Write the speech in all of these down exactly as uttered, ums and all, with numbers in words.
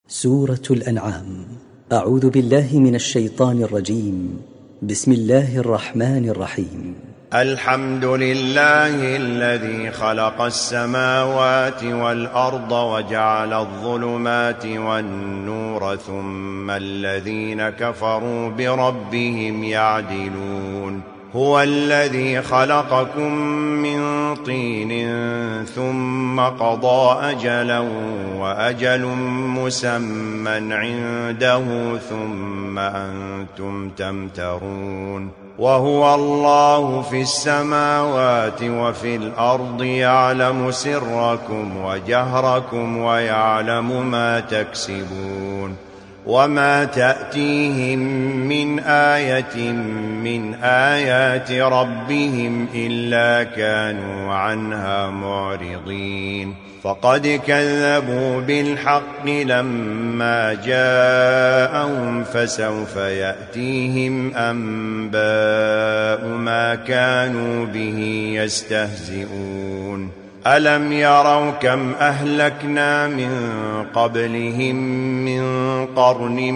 سورة الأنعام. أعوذ بالله من الشيطان الرجيم. بسم الله الرحمن الرحيم. الحمد لله الذي خلق السماوات والأرض وجعل الظلمات والنور ثم الذين كفروا بربهم يعدلون. هو الذي خلقكم من طين ثم قضى أجلا وأجل مسمى عنده ثم أنتم تمترون. وهو الله في السماوات وفي الأرض يعلم سركم وجهركم ويعلم ما تكسبون. وما تأتيهم من آية من آيات ربهم إلا كانوا عنها معرضين. فقد كذبوا بالحق لما جاءهم فسوف يأتيهم أنباء ما كانوا به يستهزئون. ألم يروا كم أهلكنا من قبلهم من قرن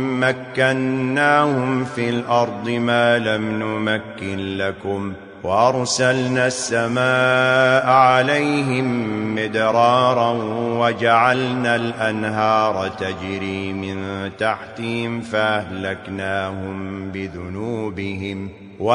مكناهم في الأرض ما لم نمكن لكم وأرسلنا السماء عليهم مدرارا وجعلنا الأنهار تجري من تحتهم فأهلكناهم بذنوبهم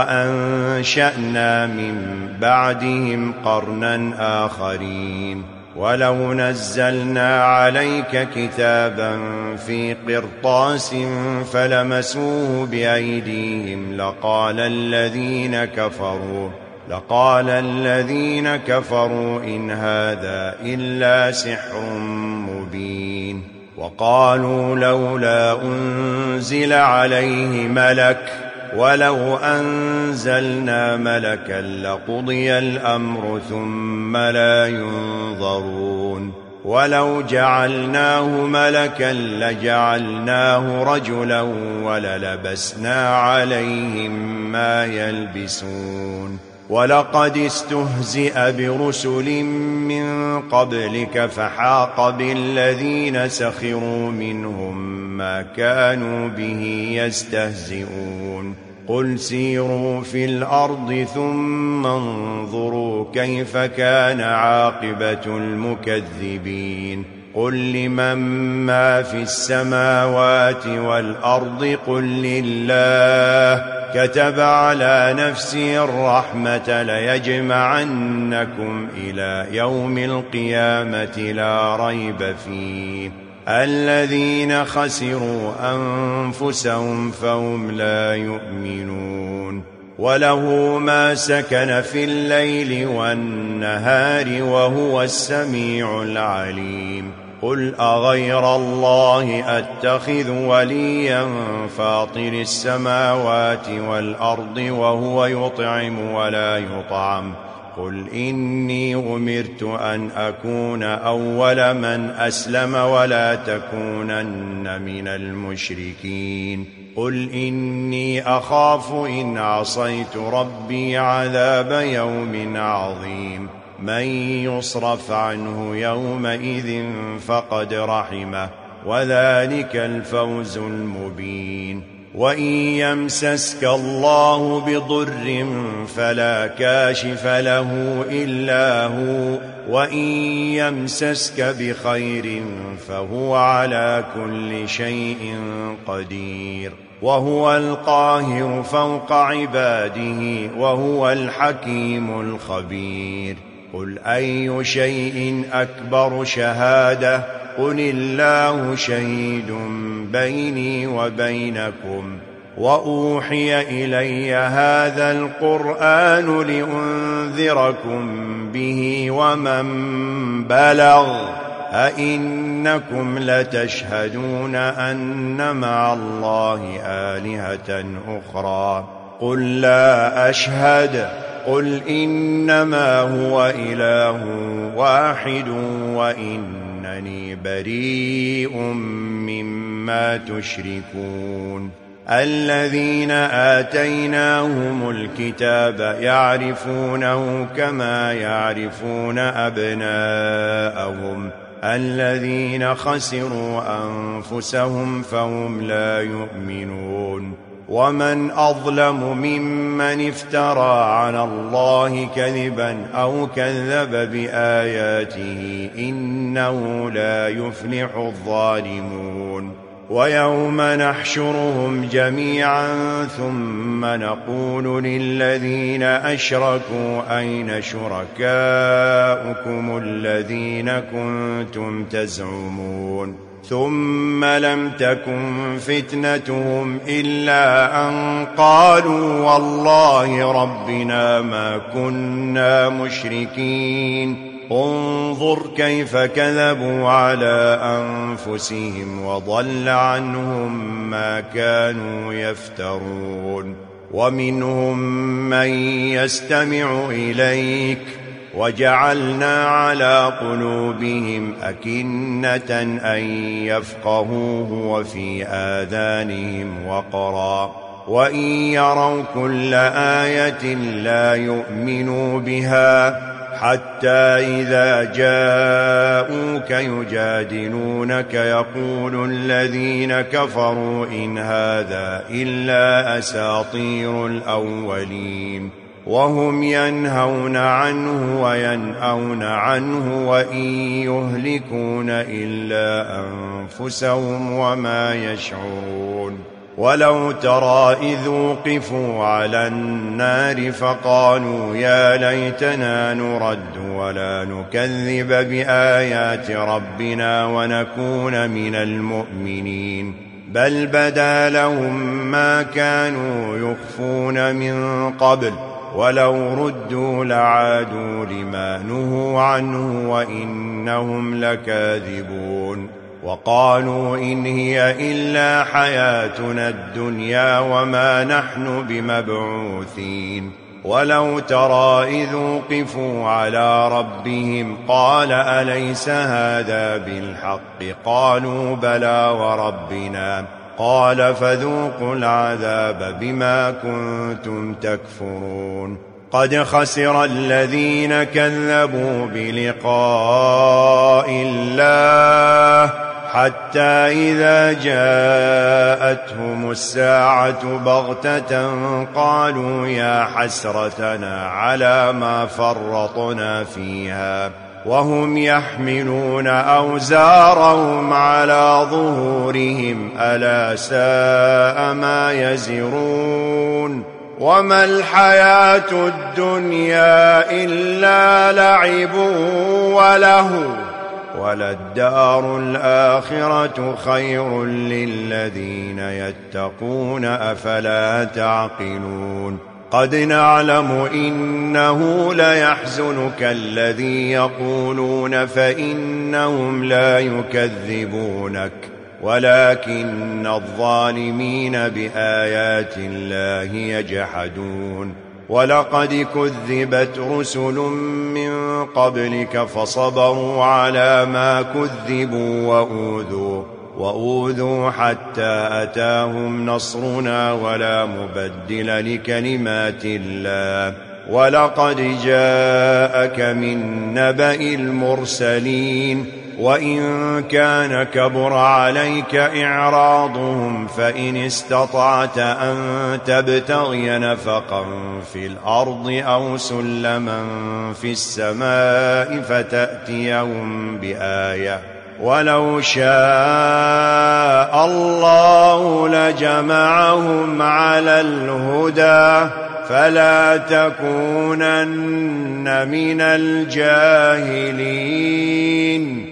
وأنشأنا من بعدهم قرنا آخرين. ولو نزلنا عليك كتابا في قرطاس فلمسوه بأيديهم لقال الذين كفروا لقال الذين كفروا إن هذا إلا سحر مبين. وقالوا لولا أنزل عليه ملك ولو أنزلنا ملكا لقضي الأمر ثم لا ينظرون. ولو جعلناه ملكا لجعلناه رجلا وللبسنا عليهم ما يلبسون. ولقد استهزئ برسل من قبلك فحاق بالذين سخروا منهم ما كانوا به يستهزئون. قل سيروا في الأرض ثم انظروا كيف كان عاقبة المكذبين. قل لمن ما في السماوات والأرض قل لله كتب على نفسه الرحمة ليجمعنكم إلى يوم القيامة لا ريب فيه. الذين خسروا أنفسهم فهم لا يؤمنون. وله ما سكن في الليل والنهار وهو السميع العليم. قل أغير الله أتخذ وليا فاطر السماوات والأرض وهو يطعم ولا يطعم. قل إني أمرت أن أكون أول من أسلم ولا تكونن من المشركين. قل إني أخاف إن عصيت ربي عذاب يوم عظيم. من يصرف عنه يومئذ فقد رحمه وذلك الفوز المبين. وإن يمسسك الله بضر فلا كاشف له إلا هو وإن يمسسك بخير فهو على كل شيء قدير. وهو القاهر فوق عباده وهو الحكيم الخبير. قل أي شيء أكبر شهادة قل الله شهيد بيني وبينكم. وأوحي إلي هذا القرآن لأنذركم به ومن بلغ أئنكم لتشهدون أن مع الله آلهة أخرى قل لا أشهد. قل إنما هو إله واحد وإنني بريء مما تشركون. الذين آتيناهم الكتاب يعرفونه كما يعرفون أبناءهم الذين خسروا أنفسهم فهم لا يؤمنون ومن أظلم ممن افترى على الله كذبا أو كذب بآياته إنه لا يفلح الظالمون ويوم نحشرهم جميعا ثم نقول للذين أشركوا أين شركاؤكم الذين كنتم تزعمون ثم لم تكن فتنتهم إلا أن قالوا والله ربنا ما كنا مشركين انظر كيف كذبوا على أنفسهم وضل عنهم ما كانوا يفترون ومنهم من يستمع إليك وجعلنا على قلوبهم أكنة أن يفقهوه وفي آذانهم وقرا وإن يروا كل آية لا يؤمنوا بها حتى إذا جاءوك يجادلونك يقول الذين كفروا إن هذا إلا أساطير الأولين وهم ينهون عنه وينأون عنه وإن يهلكون إلا أنفسهم وما يشعرون ولو ترى إذ وقفوا على النار فقالوا يا ليتنا نرد ولا نكذب بآيات ربنا ونكون من المؤمنين بل بدا لهم ما كانوا يخفون من قبل ولو ردوا لعادوا لما نهوا عنه وإنهم لكاذبون وقالوا إن هي إلا حياتنا الدنيا وما نحن بمبعوثين ولو ترى إذ وقفوا على ربهم قال أليس هذا بالحق قالوا بلى وربنا قال فذوقوا العذاب بما كنتم تكفرون قد خسر الذين كذبوا بلقاء الله حتى إذا جاءتهم الساعة بغتة قالوا يا حسرتنا على ما فرطنا فيها وهم يحملون أوزارهم على ظهورهم ألا ساء ما يزرون وما الحياة الدنيا إلا لعب وله وللدار الآخرة خير للذين يتقون أفلا تعقلون قد نعلم إنه ليحزنك الذي يقولون فإنهم لا يكذبونك ولكن الظالمين بآيات الله يجحدون ولقد كذبت رسل من قبلك فصبروا على ما كذبوا وأوذوا وأوذوا حتى أتاهم نصرنا ولا مبدل لكلمات الله ولقد جاءك من نبأ المرسلين وإن كان كبر عليك إعراضهم فإن استطعت أن تبتغي نفقا في الأرض أو سلما في السماء فتأتيهم بآية ولو شاء الله لجمعهم على الهدى فلا تكونن من الجاهلين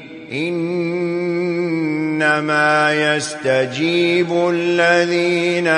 إنما يستجيب الذين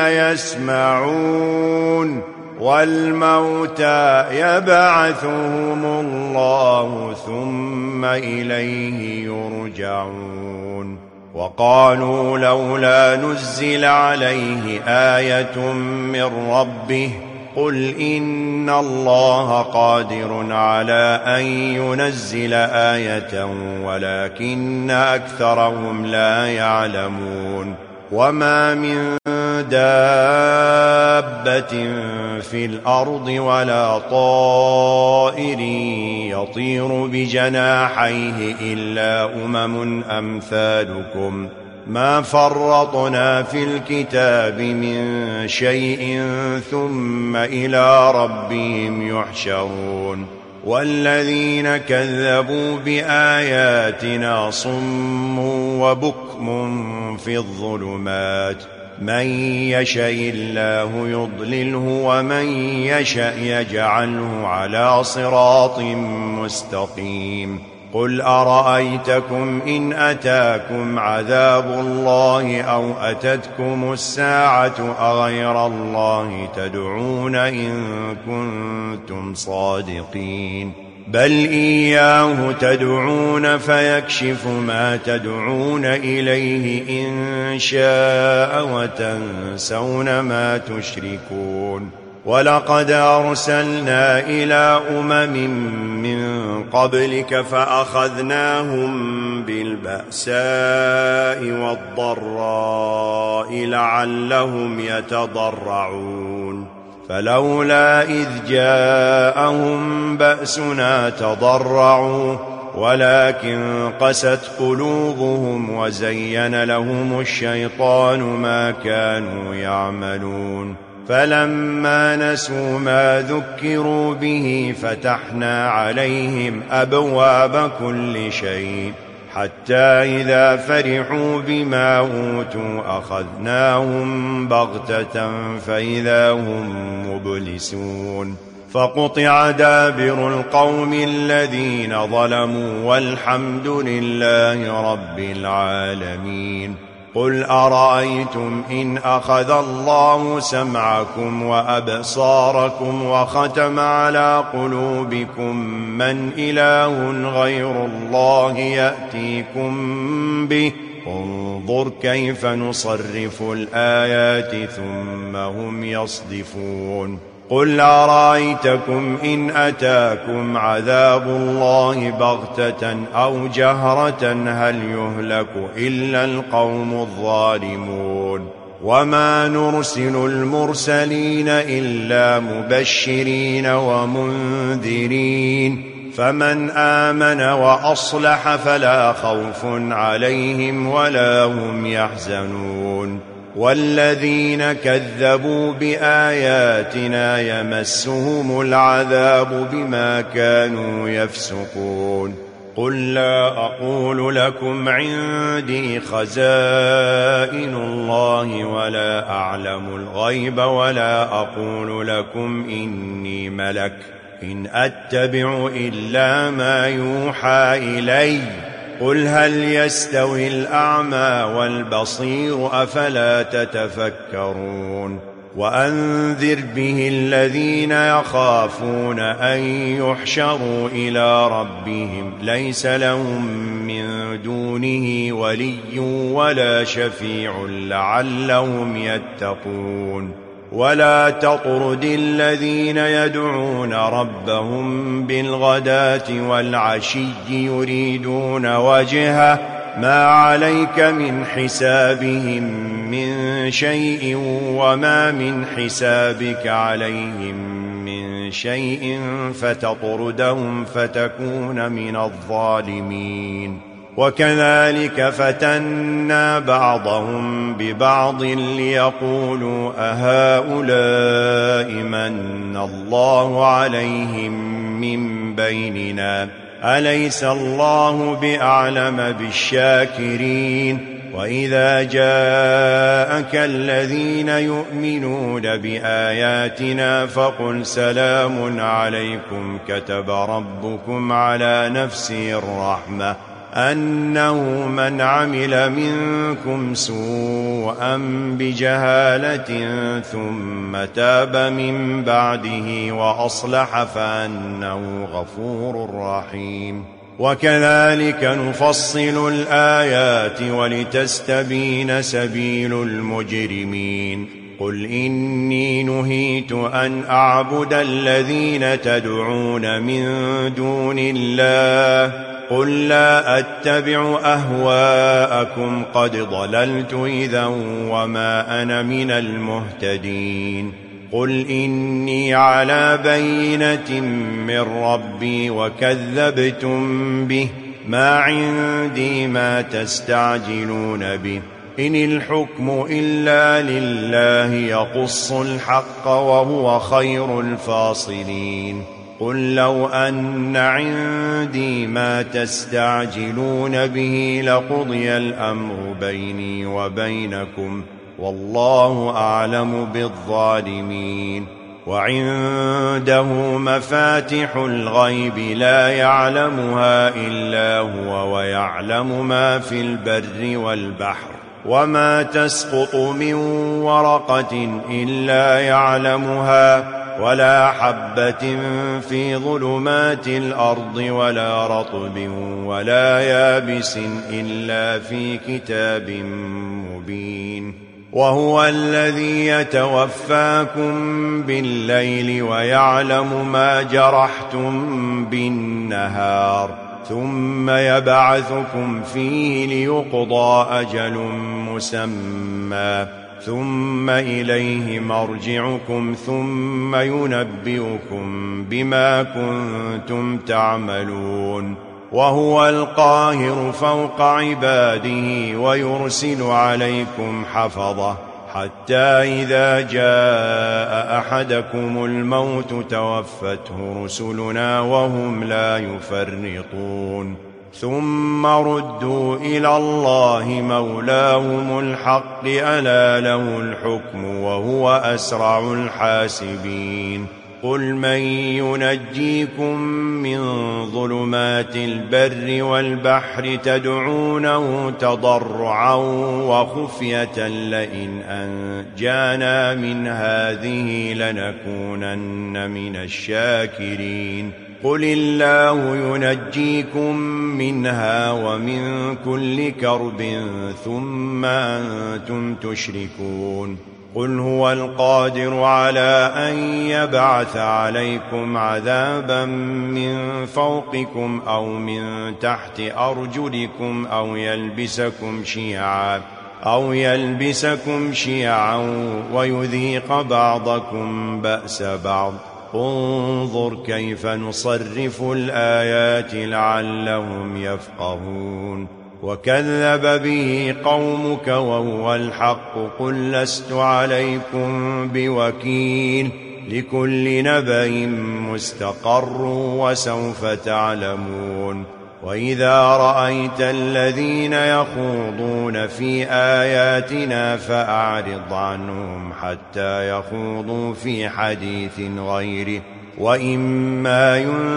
يسمعون والموتى يبعثهم الله ثم إليه يرجعون وقالوا لولا نزل عليه آية من ربه قل إن الله قادر على أن ينزل آية ولكن أكثرهم لا يعلمون وما من دابة في الأرض ولا طائر يطير بجناحيه إلا أمم أمثالكم ما فرطنا في الكتاب من شيء ثم إلى ربهم يحشرون والذين كذبوا بآياتنا صم وبكم في الظلمات من يشاء الله يضلله ومن يشاء يجعله على صراط مستقيم قل أرأيتكم إن أتاكم عذاب الله أو أتتكم الساعة أغير الله تدعون إن كنتم صادقين بل إياه تدعون فيكشف ما تدعون إليه إن شاء وتنسون ما تشركون ولقد أرسلنا إلى أمم من قبلك فأخذناهم بالبأساء والضراء لعلهم يتضرعون فلولا إذ جاءهم بأسنا تضرعوا ولكن قست قلوبهم وزين لهم الشيطان ما كانوا يعملون فلما نسوا ما ذكروا به فتحنا عليهم أبواب كل شيء حتى إذا فرحوا بما أوتوا أخذناهم بغتة فإذا هم مبلسون فقطع دابر القوم الذين ظلموا والحمد لله رب العالمين قل أرأيتم إن أخذ الله سمعكم وأبصاركم وختم على قلوبكم من إله غير الله يأتيكم به انظر كيف نصرف الآيات ثم هم يصدفون قل أرأيتكم إن أتاكم عذاب الله بغتة أو جهرة هل يهلك إلا القوم الظالمون وما نرسل المرسلين إلا مبشرين ومنذرين فمن آمن وأصلح فلا خوف عليهم ولا هم يحزنون والذين كذبوا بآياتنا يمسهم العذاب بما كانوا يفسقون قل لا أقول لكم عندي خزائن الله ولا أعلم الغيب ولا أقول لكم إني ملك إن أتبع إلا ما يوحى إلي قل هل يستوي الأعمى والبصير أفلا تتفكرون وأنذر به الذين يخافون أن يحشروا إلى ربهم ليس لهم من دونه ولي ولا شفيع لعلهم يتقون ولا تطرد الذين يدعون ربهم بالغداة والعشي يريدون وجهه ما عليك من حسابهم من شيء وما من حسابك عليهم من شيء فتطردهم فتكون من الظالمين وكذلك فتنا بعضهم ببعض ليقولوا أهؤلاء من الله عليهم من بيننا أليس الله بأعلم بالشاكرين وإذا جاءك الذين يؤمنون بآياتنا فقل سلام عليكم كتب ربكم على نفسه الرحمة أنه من عمل منكم سوءا بجهالة ثم تاب من بعده وأصلح فأنه غفور رحيم وكذلك نفصل الآيات ولتستبين سبيل المجرمين قل إني نهيت أن أعبد الذين تدعون من دون الله قل لا أتبع أهواءكم قد ضللت إذا وما أنا من المهتدين. قل إني على بينة من ربي وكذبتم به، ما عندي ما تستعجلون به، إن الحكم إلا لله يقص الحق وهو خير الفاصلين. قل لو أن عندي ما تستعجلون به لقضي الأمر بيني وبينكم والله أعلم بالظالمين. وعنده مفاتح الغيب لا يعلمها إلا هو ويعلم ما في البر والبحر، وما تسقط من ورقة إلا يعلمها، ولا حبة في ظلمات الأرض ولا رطب ولا يابس إلا في كتاب مبين. وهو الذي يتوفاكم بالليل ويعلم ما جرحتم بالنهار، ثم يبعثكم فيه ليقضى أجل مسمى، ثم إليه مرجعكم ثم ينبئكم بما كنتم تعملون. وهو القاهر فوق عباده ويرسل عليكم حفظة، حتى إذا جاء أحدكم الموت توفته رسلنا وهم لا يفرطون. ثم ردوا إلى الله مولاهم الحق ألا له الحكم وهو أسرع الحاسبين. قل من ينجيكم من ظلمات البر والبحر تدعونه تضرعا وخفية لئن أنجانا من هذه لنكونن من الشاكرين. قل الله ينجيكم منها ومن كل كرب ثم أنتم تشركون. قل هو القادر على أن يبعث عليكم عذابا من فوقكم أو من تحت أرجلكم أو يلبسكم شيعا أو يلبسكم شيعا ويذيق بعضكم بأس بعض. انظر كيف نصرف الآيات لعلهم يفقهون. وكذب به قومك وهو الحق قل لست عليكم بوكيل، لكل نبأ مستقر وسوف تعلمون. وإذا رأيت الذين يخوضون في آياتنا فأعرض عنهم حتى يخوضوا في حديث غيره، وإما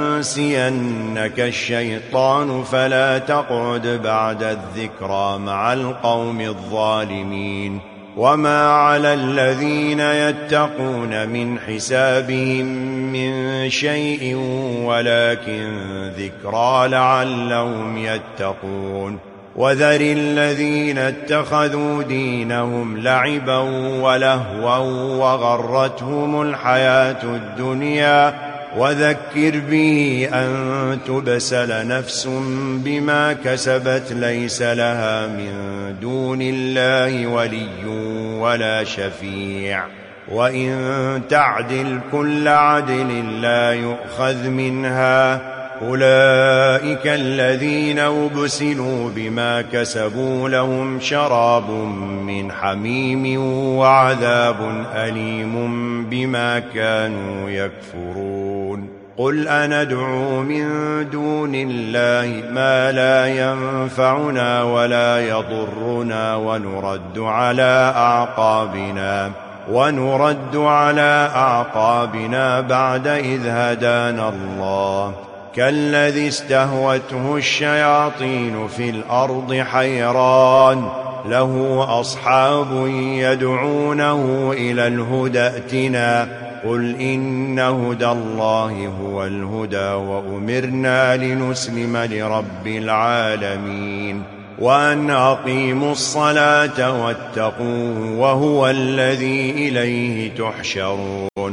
ينسينك الشيطان فلا تقعد بعد الذكرى مع القوم الظالمين. وما على الذين يتقون من حسابهم من شيء ولكن ذكرى لعلهم يتقون. وذر الذين اتخذوا دينهم لعبا ولهوا وغرتهم الحياة الدنيا، وذكر به أن تبسل نفس بما كسبت ليس لها من دون الله ولي ولا شفيع، وإن تعدل كل عدل لا يؤخذ منها. أولئك الذين أبسلوا بما كسبوا لهم شراب من حميم وعذاب أليم بما كانوا يكفرون. قل أندعو من دون الله ما لا ينفعنا ولا يضرنا ونرد على أعقابنا ونرد على أعقابنا بعد إذ هدانا الله، كالذي استهوته الشياطين في الأرض حيران له أصحاب يدعونه إلى الهدى ائتنا. قل إن هدى الله هو الهدى وأمرنا لنسلم لرب العالمين، وأن أقيموا الصلاة واتقوه وهو الذي إليه تحشرون.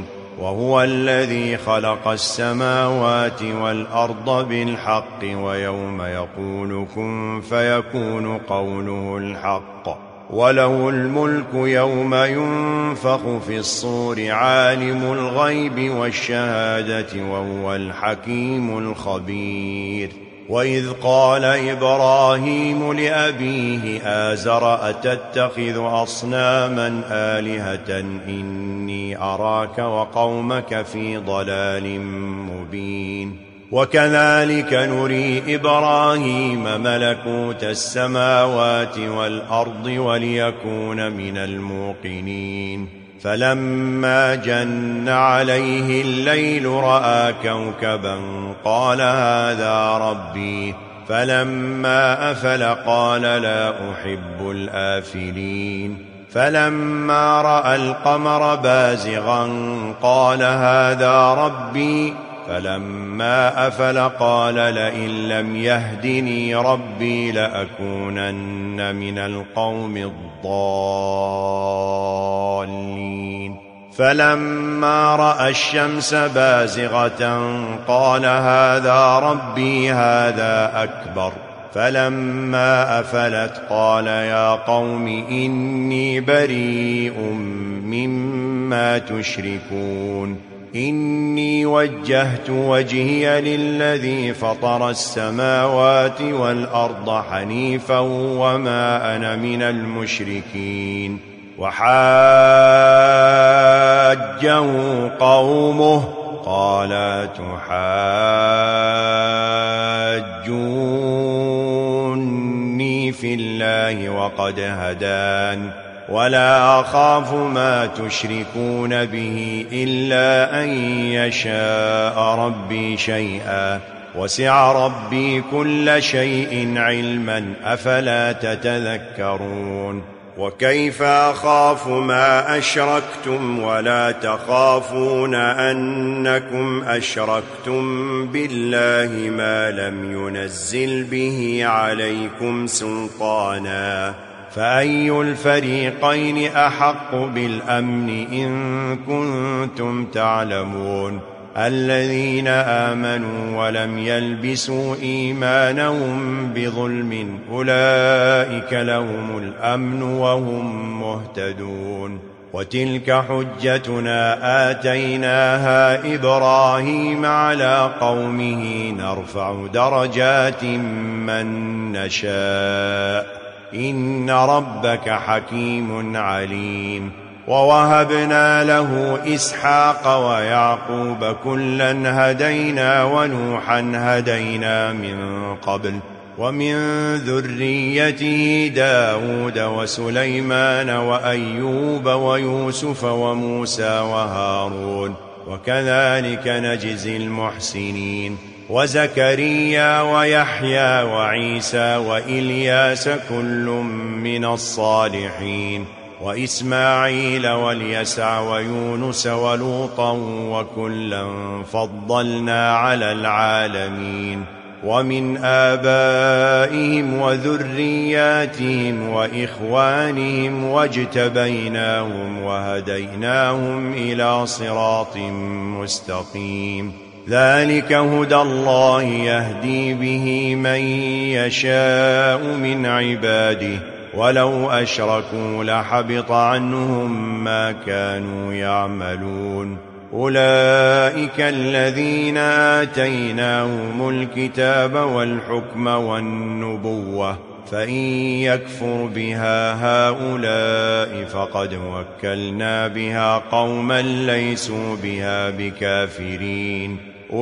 وهو الذي خلق السماوات والأرض بالحق ويوم يقول كن فيكون قوله الحق وله الملك يوم ينفخ في الصور عالم الغيب والشهادة وهو الحكيم الخبير وإذ قال إبراهيم لأبيه آزر أتتخذ أصناما آلهة إني أراك وقومك في ضلال مبين وكذلك نري إبراهيم ملكوت السماوات والأرض وليكون من الموقنين فلما جن عليه الليل رأى كوكبا قال هذا ربي فلما أفل قال لا أحب الآفلين فلما رأى القمر بازغا قال هذا ربي فلما أفل قال لئن لم يهدني ربي لأكونن من القوم الضالين فلما رأى الشمس بازغة قال هذا ربي هذا أكبر فلما أفلت قال يا قوم إني بريء مما تشركون إني وجهت وجهي للذي فطر السماوات والأرض حنيفا وما أنا من المشركين وحاجه قومه قال تحاجوني في الله وقد هدان ولا أخاف ما تشركون به إلا أن يشاء ربي شيئا وسع ربي كل شيء علما أفلا تتذكرون وكيف أخاف ما أشركتم ولا تخافون أنكم أشركتم بالله ما لم ينزل به عليكم سلطانا فأي الفريقين أحق بالأمن إن كنتم تعلمون الذين آمنوا ولم يلبسوا إيمانهم بظلم أولئك لهم الأمن وهم مهتدون وتلك حجتنا آتيناها إبراهيم على قومه نرفع درجات من نشاء إن ربك حكيم عليم ووهبنا له إسحاق ويعقوب كلا هدينا ونوحا هدينا من قبل ومن ذريته داود وسليمان وأيوب ويوسف وموسى وهارون وكذلك نجزي المحسنين وزكريا ويحيى وعيسى وإلياس كل من الصالحين وإسماعيل واليسع ويونس ولوطا وكلا فضلنا على العالمين ومن آبائهم وذرياتهم وإخوانهم واجتبيناهم وهديناهم إلى صراط مستقيم ذلك هدى الله يهدي به من يشاء من عباده ولو أشركوا لحبط عنهم ما كانوا يعملون أولئك الذين آتيناهم الكتاب والحكم والنبوة فإن يكفر بها هؤلاء فقد وكلنا بها قوما ليسوا بها بكافرين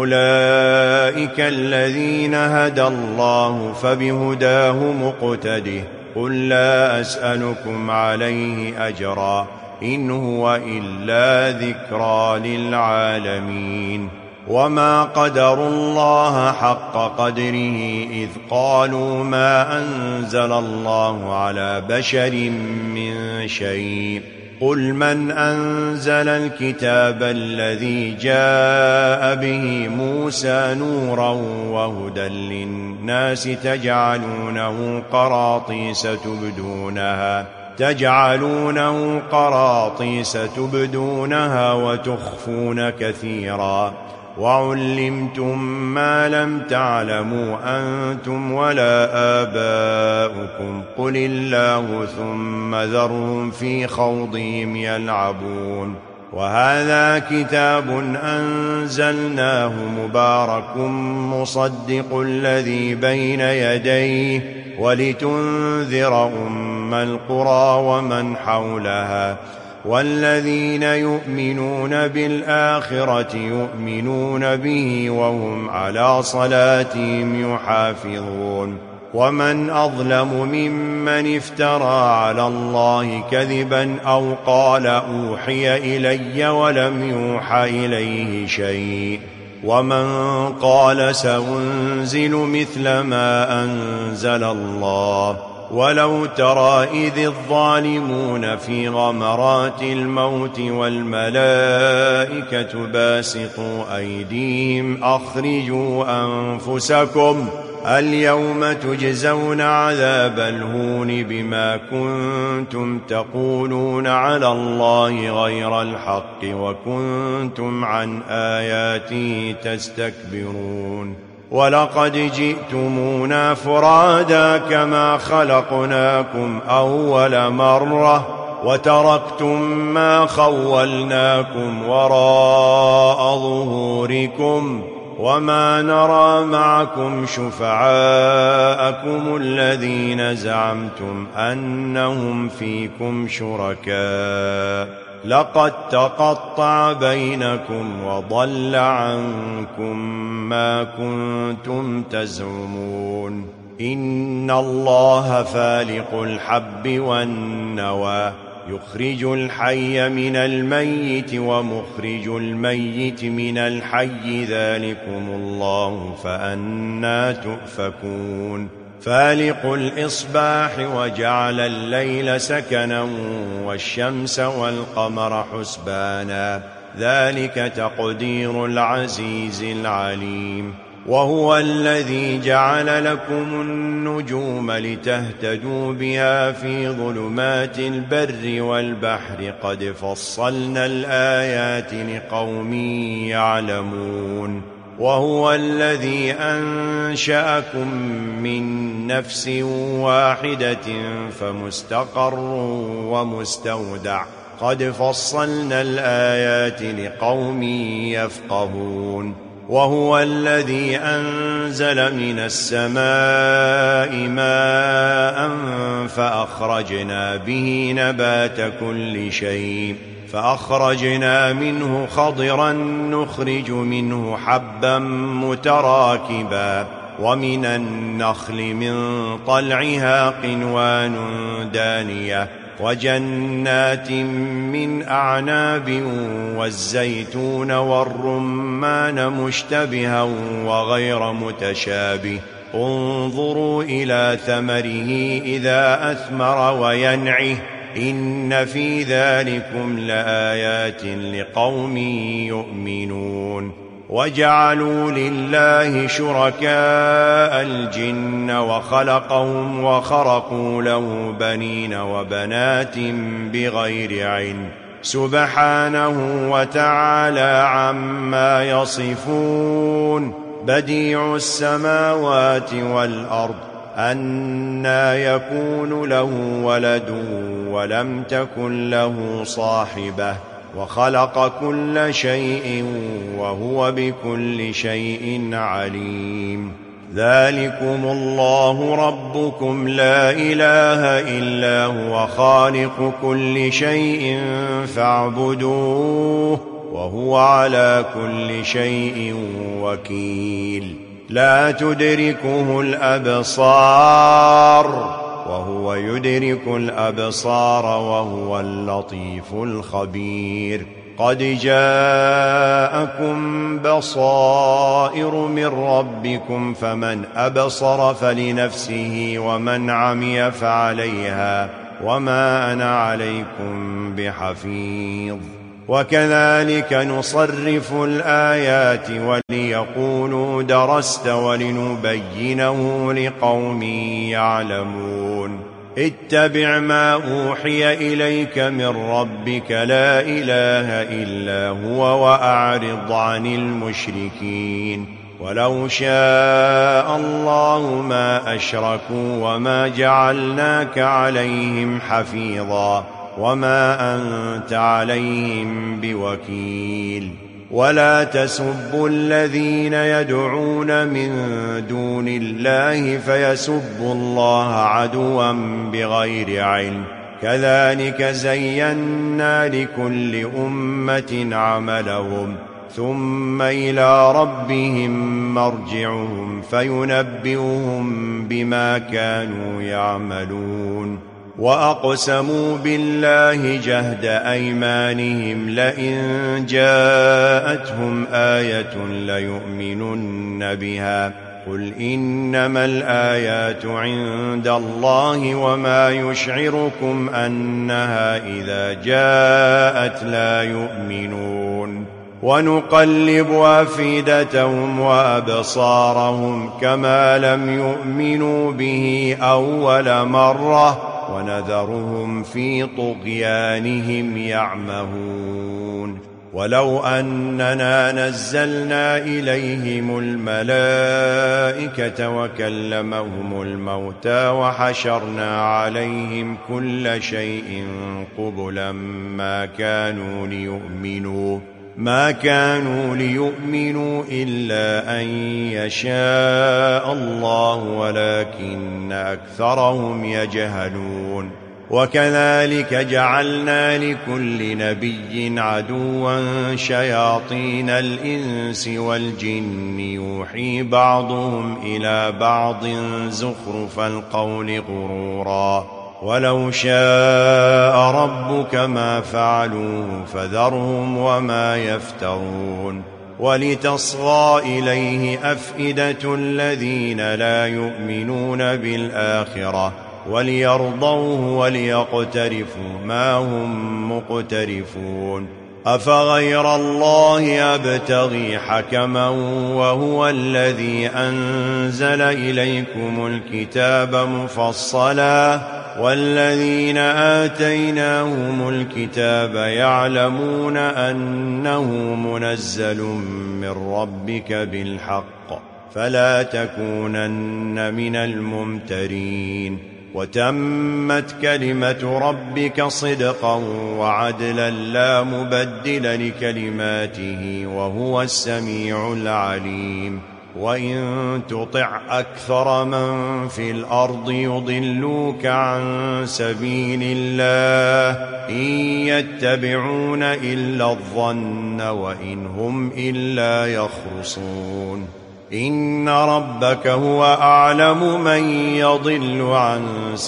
أولئك الذين هدى الله فبهداه مقتده قل لا أسألكم عليه أجرا إن هو إلا ذكرى للعالمين وما قدروا الله حق قدره إذ قالوا ما أنزل الله على بشر من شيء قل من أنزل الكتاب الذي جاء به موسى نورا وهدى للناس تجعلونه قراطيس تبدونها تجعلونه قراطيس تبدونها وتخفون كثيرا وعلمتم ما لم تعلموا أنتم ولا آباؤكم قل الله ثم ذرهم في خوضهم يلعبون وهذا كتاب أنزلناه مبارك مصدق الذي بين يديه ولتنذر أم القرى ومن حولها والذين يؤمنون بالآخرة يؤمنون به وهم على صلاتهم يحافظون ومن أظلم ممن افترى على الله كذبا أو قال أوحي إلي ولم يوحى إليه شيء ومن قال سأنزل مثل ما أنزل الله ولو ترى إذ الظالمون في غمرات الموت والملائكة باسطوا أيديهم أخرجوا أنفسكم اليوم تجزون عذاب الهون بما كنتم تقولون على الله غير الحق وكنتم عن آياته تستكبرون ولقد جئتمونا فرادا كما خلقناكم أول مرة وتركتم ما خولناكم وراء ظهوركم وما نرى معكم شفعاءكم الذين زعمتم أنهم فيكم شركاء لقد تقطع بينكم وضل عنكم ما كنتم تزعمون إن الله فالق الحب والنوى يخرج الحي من الميت ومخرج الميت من الحي ذلكم الله فأنى تؤفكون فالق الإصباح وجعل الليل سكنا والشمس والقمر حسبانا ذلك تقدير العزيز العليم وهو الذي جعل لكم النجوم لتهتدوا بها في ظلمات البر والبحر قد فصلنا الآيات لقوم يعلمون وهو الذي أنشأكم من نفس واحدة فمستقر ومستودع قد فصلنا الآيات لقوم يفقهون وهو الذي أنزل من السماء ماء فأخرجنا به نبات كل شيء فأخرجنا منه خضرا نخرج منه حبا متراكبا ومن النخل من طلعها قنوان دانية وجنات من أعناب والزيتون والرمان مشتبها وغير متشابه انظروا إلى ثمره إذا أثمر وينعه إن في ذلكم لآيات لقوم يؤمنون وجعلوا لله شركاء الجن وخلقهم وخرقوا له بنين وبنات بغير علم سبحانه وتعالى عما يصفون بديع السماوات والأرض أنى يكون له ولد ولم تكن له صاحبة وخلق كل شيء وهو بكل شيء عليم ذلكم الله ربكم لا إله إلا هو خالق كل شيء فاعبدوه وهو على كل شيء وكيل لا تدركه الأبصار وهو يدرك الأبصار وهو اللطيف الخبير قد جاءكم بصائر من ربكم فمن أبصر فلنفسه ومن عمي فعليها وما أنا عليكم بحفيظ وكذلك نصرف الآيات وليقولوا درست ولنبينه لقوم يعلمون اتبع ما أوحي إليك من ربك لا إله إلا هو وأعرض عن المشركين ولو شاء الله ما أشركوا وما جعلناك عليهم حفيظا وما أنت عليهم بوكيل ولا تسبوا الذين يدعون من دون الله فيسبوا الله عدوا بغير علم كذلك زينا لكل أمة عملهم ثم إلى ربهم مرجعهم فينبئهم بما كانوا يعملون وأقسموا بالله جهد أيمانهم لئن جاءتهم آية ليؤمنن بها قل إنما الآيات عند الله وما يشعركم أنها إذا جاءت لا يؤمنون ونقلب أفئدتهم وأبصارهم كما لم يؤمنوا به أول مرة ونذرهم في طغيانهم يعمهون ولو أننا نزلنا إليهم الملائكة وكلمهم الموتى وحشرنا عليهم كل شيء قبلا ما كانوا ليؤمنوا ما كانوا ليؤمنوا إلا أن يشاء الله ولكن أكثرهم يجهلون وكذلك جعلنا لكل نبي عدوا شياطين الإنس والجن يوحي بعضهم إلى بعض زخرف القول غرورا ولو شاء ربك ما فعلوه فذرهم وما يفترون ولتصغى إليه أفئدة الذين لا يؤمنون بالآخرة وليرضوه وليقترفوا ما هم مقترفون أفغير الله أبتغي حكما وهو الذي أنزل إليكم الكتاب مفصلا والذين آتيناهم الكتاب يعلمون أنه منزل من ربك بالحق فلا تكونن من الممترين وتمت كلمة ربك صدقا وعدلا لا مبدل لكلماته وهو السميع العليم وإن تطع أكثر من في الأرض يضلوك عن سبيل الله إن يتبعون إلا الظن وإن هم إلا يخرصون إن ربك هو أعلم من يضل عن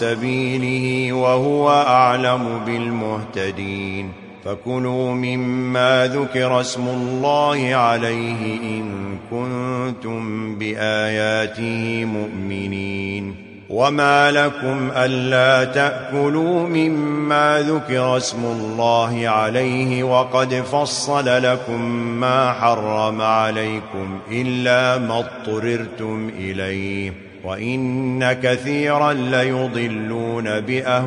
سبيله وهو أعلم بالمهتدين فكلوا مما ذكر اسم الله عليه إن كنتم بآياته مؤمنين وما لكم ألا تأكلوا مما ذكر اسم الله عليه وقد فصل لكم ما حرم عليكم إلا ما اضطررتم إليه وإن كثيرا ليضلون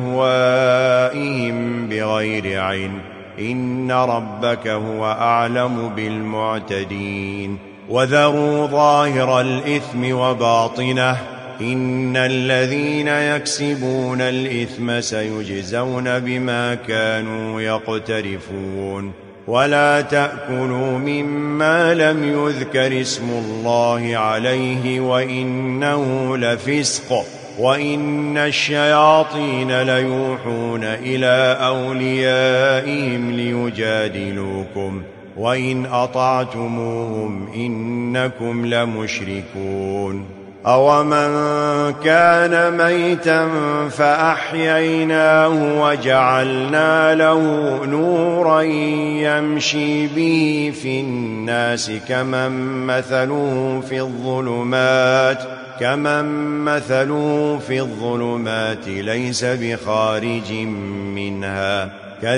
بأهوائهم بغير علم إن ربك هو أعلم بالمعتدين وذروا ظاهر الإثم وباطنه إن الذين يكسبون الإثم سيجزون بما كانوا يقترفون ولا تأكلوا مما لم يذكر اسم الله عليه وإنه لفسق وإن الشياطين ليوحون إلى أوليائهم ليجادلوكم وإن أطعتموهم إنكم لمشركون أومن كان ميتا فأحييناه وجعلنا له نورا يمشي به في الناس كمن مثله في الظلمات كمن مثله في الظلمات ليس بخارج منها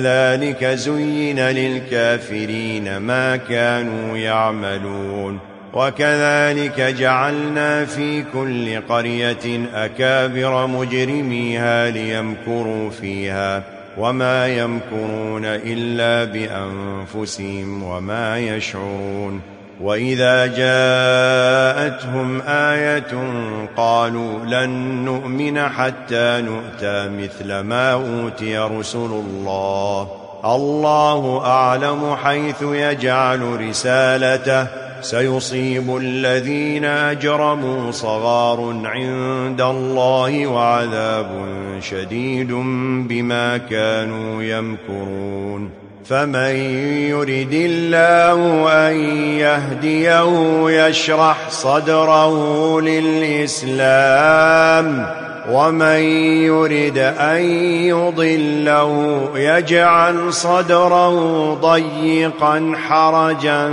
كذلك زين للكافرين ما كانوا يعملون وكذلك جعلنا في كل قرية أكابر مجرميها ليمكروا فيها وما يمكرون إلا بأنفسهم وما يشعرون. وإذا جاءتهم آية قالوا لن نؤمن حتى نؤتى مثل ما أوتي رسل الله الله أعلم حيث يجعل رسالته سيصيب الذين أجرموا صغار عند الله وعذاب شديد بما كانوا يمكرون. فمن يرد الله أن يهديه يشرح صدره للإسلام ومن يرد أن يضله يجعل صدره ضيقا حرجا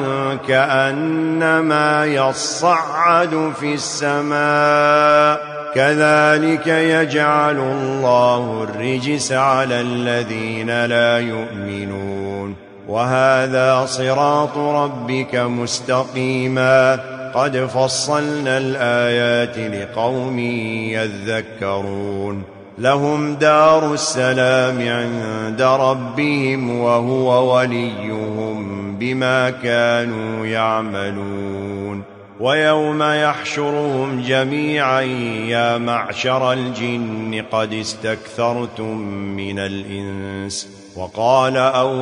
كأنما يصعد في السماء كذلك يجعل الله الرجس على الذين لا يؤمنون. وهذا صراط ربك مستقيما قد فصلنا الآيات لقوم يذكرون. لهم دار السلام عند ربهم وهو وليهم بما كانوا يعملون. ويوم يحشرهم جميعا يا معشر الجن قد استكثرتم من الإنس وقال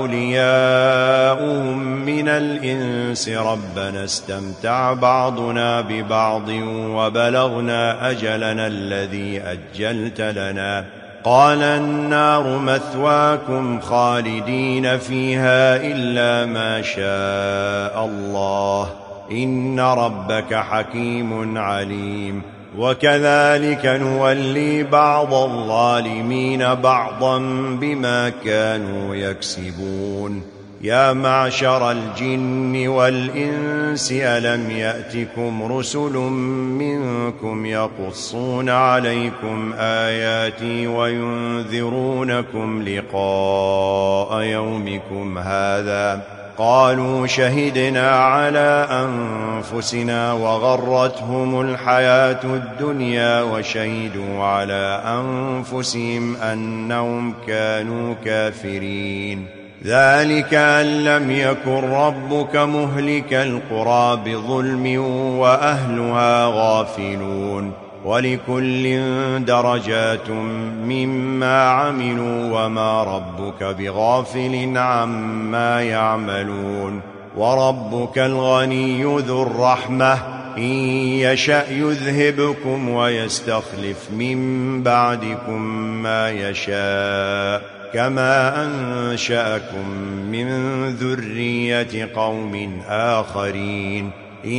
أولياؤهم من الإنس ربنا استمتع بعضنا ببعض وبلغنا أجلنا الذي أجلت لنا قال النار مثواكم خالدين فيها إلا ما شاء الله إن ربك حكيم عليم. وكذلك نولي بعض الظالمين بعضا بما كانوا يكسبون. يا معشر الجن والإنس ألم يأتكم رسل منكم يقصون عليكم آياتي وينذرونكم لقاء يومكم هذا قالوا شهدنا على أنفسنا وغرتهم الحياة الدنيا وشهدوا على أنفسهم أنهم كانوا كافرين. ذلك أن لم يكن ربك مهلك القرى بظلم وأهلها غافلون. ولكل درجات مما عملوا وما ربك بغافل عما يعملون. وربك الغني ذو الرحمة إن يشأ يذهبكم ويستخلف من بعدكم ما يشاء كما أنشأكم من ذرية قوم آخرين.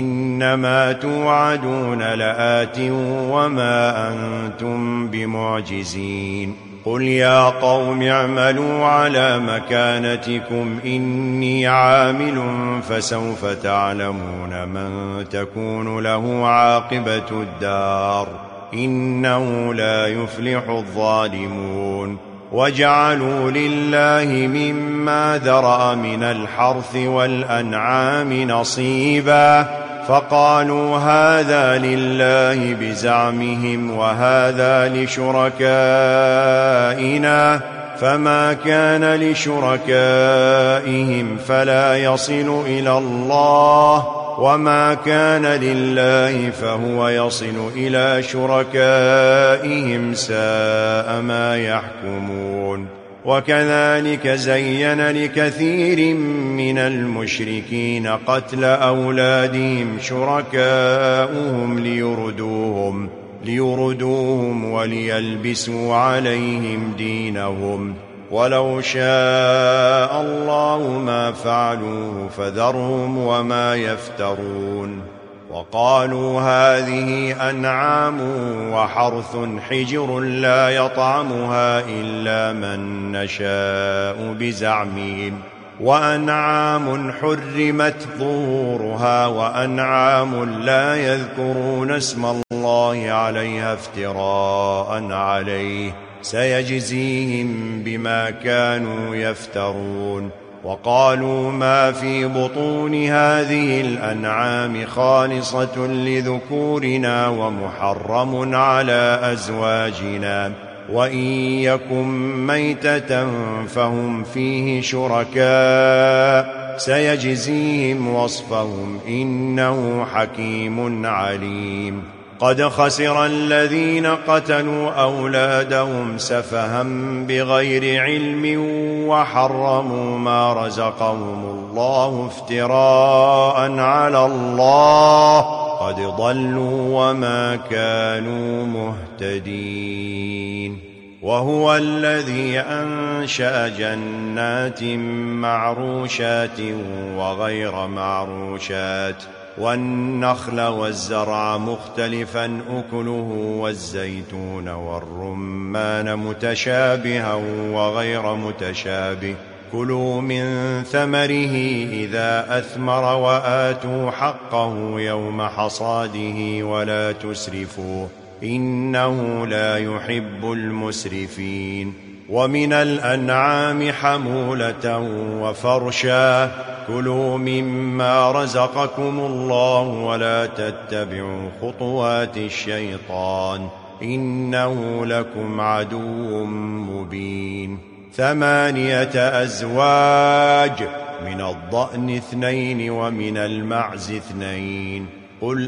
إنما توعدون لآت وما أنتم بمعجزين. قل يا قوم اعملوا على مكانتكم إني عامل فسوف تعلمون من تكون له عاقبة الدار إنه لا يفلح الظالمون. وجعلوا لله مما ذرأ من الحرث والأنعام نصيبا فقالوا هذا لله بزعمهم وهذا لشركائنا فما كان لشركائهم فلا يصل إلى الله وما كان لله فهو يصل إلى شركائهم ساء ما يحكمون. وكذلك زين لكثير من المشركين قتل أولادهم شركاؤهم ليردوهم, ليردوهم وليلبسوا عليهم دينهم ولو شاء الله ما فعلوه فذرهم وما يفترون. وقالوا هذه أنعام وحرث حجر لا يطعمها إلا من نشاء بزعمهم وأنعام حرمت ظهورها وأنعام لا يذكرون اسم الله عليها افتراء عليه سيجزيهم بما كانوا يفترون. وقالوا ما في بطون هذه الأنعام خالصة لذكورنا ومحرم على أزواجنا وإن يكن ميتة فهم فيه شركاء سيجزيهم وصفهم إنه حكيم عليم. قد خسر الذين قتلوا أولادهم سفها بغير علم وحرموا ما رزقهم الله افتراء على الله قد ضلوا وما كانوا مهتدين. وهو الذي أنشأ جنات معروشات وغير معروشات والنخل والزرع مختلفا أكله والزيتون والرمان متشابها وغير متشابه كلوا من ثمره إذا أثمر وآتوا حقه يوم حصاده ولا تسرفوا إنه لا يحب المسرفين. ومن الأنعام حمولة وفرشا كلوا مما رزقكم الله ولا تتبعوا خطوات الشيطان إنه لكم عدو مبين. ثمانية أزواج من الضأن اثنين ومن المعز اثنين قل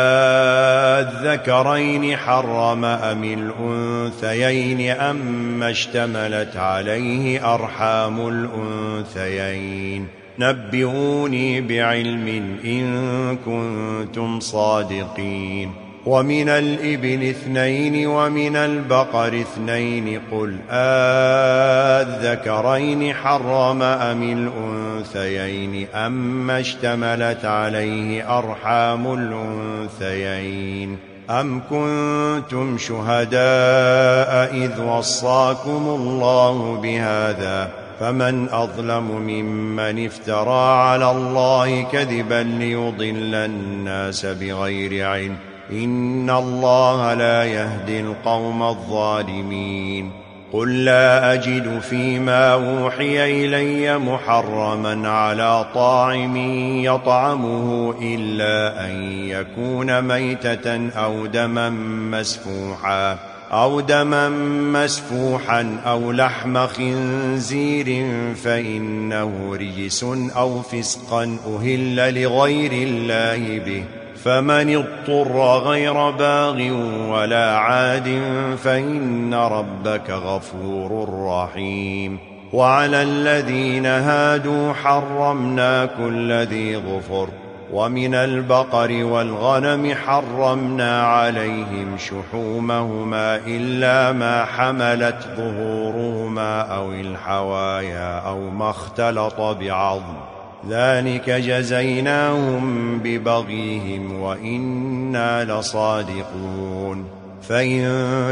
آذكرين حرم أم الأنثيين أم اشتملت عليه أرحام الأنثيين نبئوني بعلم إن كنتم صادقين. ومن الإبل اثنين ومن البقر اثنين قل آذكرين حرم أم الأنثيين أم اشتملت عليه أرحام الأنثيين أم كنتم شهداء إذ وصاكم الله بهذا فمن أظلم ممن افترى على الله كذبا ليضل الناس بغير علم إن الله لا يهدي القوم الظالمين. قل لا أجد فيما أوحي إلي محرما على طاعم يطعمه إلا أن يكون ميتة أو دما مسفوحا أو دما مسفوحا أو لحم خنزير فإنه رجس أو فسقا أهل لغير الله به فمن اضطر غير باغ ولا عاد فإن ربك غفور رحيم. وعلى الذين هادوا حرمنا كل ذي ظفر ومن البقر والغنم حرمنا عليهم شحومهما إلا ما حملت ظهورهما أو الحوايا أو ما اختلط بعظم ذلك جزيناهم ببغيهم وإنا لصادقون. فإن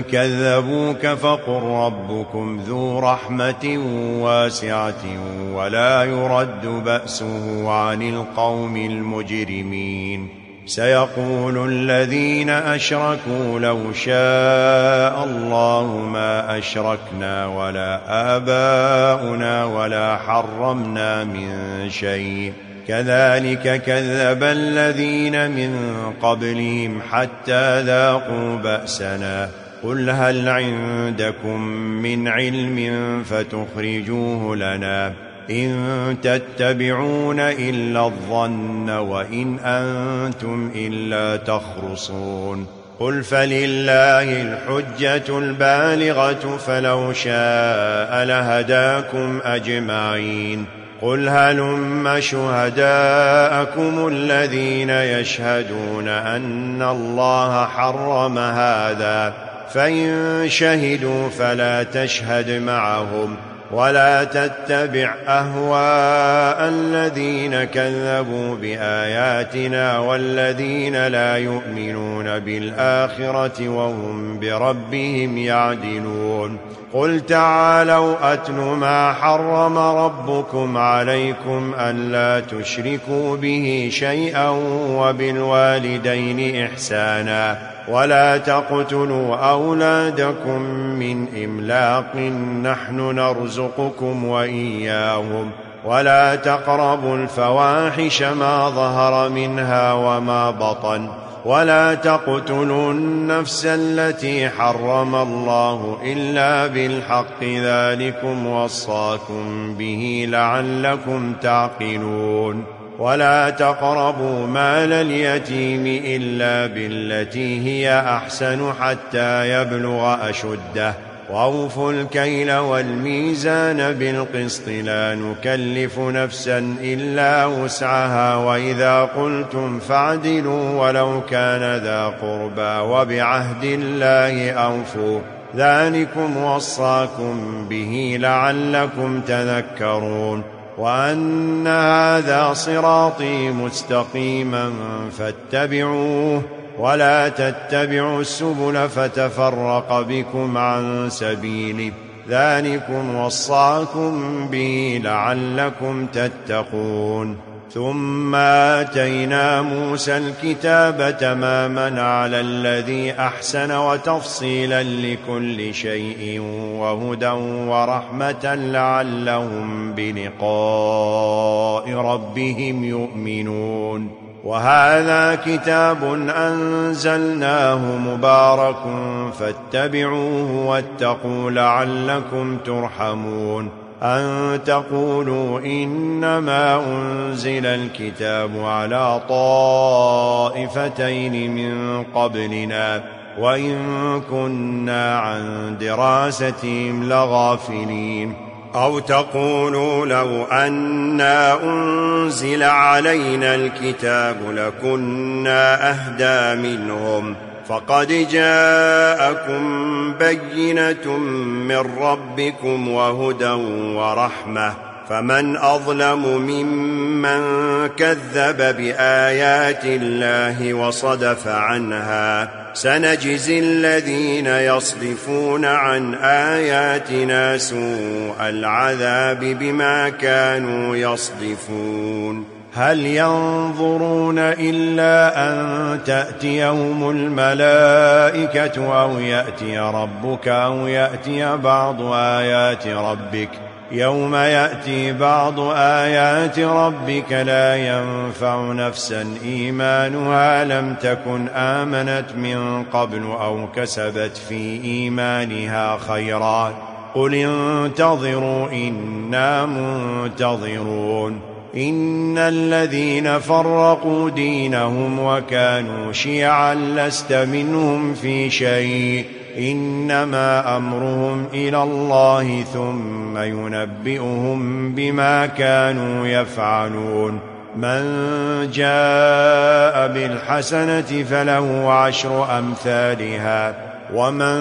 كذبوك فقل ربكم ذو رحمة واسعة ولا يرد بأسه عن القوم المجرمين. سيقول الذين أشركوا لو شاء الله ما أشركنا ولا آباؤنا ولا حرمنا من شيء كذلك كذب الذين من قبلهم حتى ذاقوا بأسنا قل هل عندكم من علم فتخرجوه لنا إن تتبعون إلا الظن وإن أنتم إلا تخرصون. قل فلله الحجة البالغة فلو شاء لهداكم أجمعين. قل هلم شهداءكم الذين يشهدون أن الله حرم هذا فإن شهدوا فلا تشهد معهم ولا تتبع أهواء الذين كذبوا بآياتنا والذين لا يؤمنون بالآخرة وهم بربهم يعدلون. قل تعالوا أتل ما حرم ربكم عليكم ألا تشركوا به شيئا وبالوالدين إحسانا ولا تقتلوا أولادكم من إملاق نحن نرزقكم وإياهم ولا تقربوا الفواحش ما ظهر منها وما بطن ولا تقتلوا النفس التي حرم الله إلا بالحق ذلكم وصاكم به لعلكم تعقلون ولا تقربوا مال اليتيم إلا بالتي هي أحسن حتى يبلغ أشده وأوفوا الكيل والميزان بالقسط لا نكلف نفسا إلا وسعها وإذا قلتم فاعدلوا ولو كان ذا قربى وبعهد الله أوفوا ذلكم وصاكم به لعلكم تذكرون وأن هذا صراطي مستقيما فاتبعوه ولا تتبعوا السبل فتفرق بكم عن سبيله ذلكم وصاكم به لعلكم تتقون ثم آتينا موسى الكتاب تماما على الذي أحسن وتفصيلا لكل شيء وهدى ورحمة لعلهم بلقاء ربهم يؤمنون وهذا كتاب أنزلناه مبارك فاتبعوه واتقوا لعلكم ترحمون أن تقولوا إنما أنزل الكتاب على طائفتين من قبلنا وإن كنا عن دراستهم لغافلين أو تقولوا لو أنا أنزل علينا الكتاب لكنا أهدى منهم فقد جاءكم بينة من ربكم وهدى ورحمة فمن أظلم ممن كذب بآيات الله وصدف عنها سنجزي الذين يصدفون عن آياتنا سوء العذاب بما كانوا يصدفون هل ينظرون إلا أن تأتيهم الملائكة أو يأتي ربك أو يأتي بعض آيات ربك يوم يأتي بعض آيات ربك لا ينفع نفسا إيمانها لم تكن آمنت من قبل أو كسبت في إيمانها خيرا قل انتظروا إنا منتظرون إن الذين فرقوا دينهم وكانوا شيعا لست منهم في شيء إنما أمرهم إلى الله ثم ينبئهم بما كانوا يفعلون من جاء بالحسنة فله عشر أمثالها ومن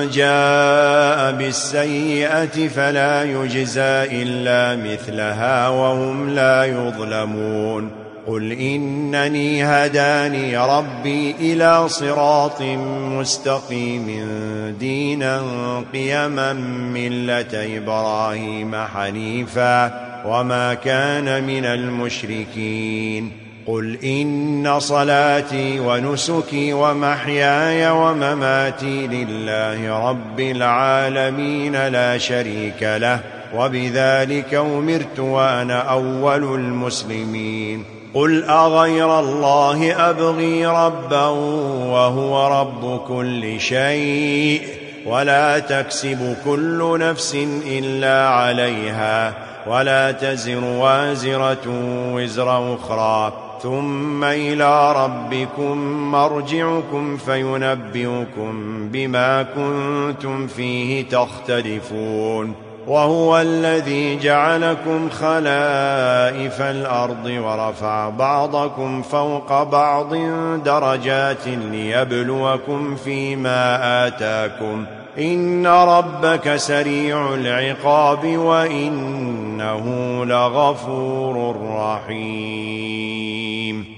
جاء بالسيئة فلا يجزى إلا مثلها وهم لا يظلمون قل إنني هداني ربي إلى صراط مستقيم دينا قيما ملة إبراهيم حنيفا وما كان من المشركين قل إن صلاتي ونسكي ومحياي ومماتي لله رب العالمين لا شريك له وبذلك أمرت وأنا أول المسلمين قل أغير الله أبغي ربا وهو رب كل شيء ولا تكسب كل نفس إلا عليها ولا تزر وازرة وزر أخرى ثم إلى ربكم مرجعكم فينبئكم بما كنتم فيه تختلفون وهو الذي جعلكم خلائف الأرض ورفع بعضكم فوق بعض درجات ليبلوكم فيما آتاكم إن ربك سريع العقاب وإنه لغفور رحيم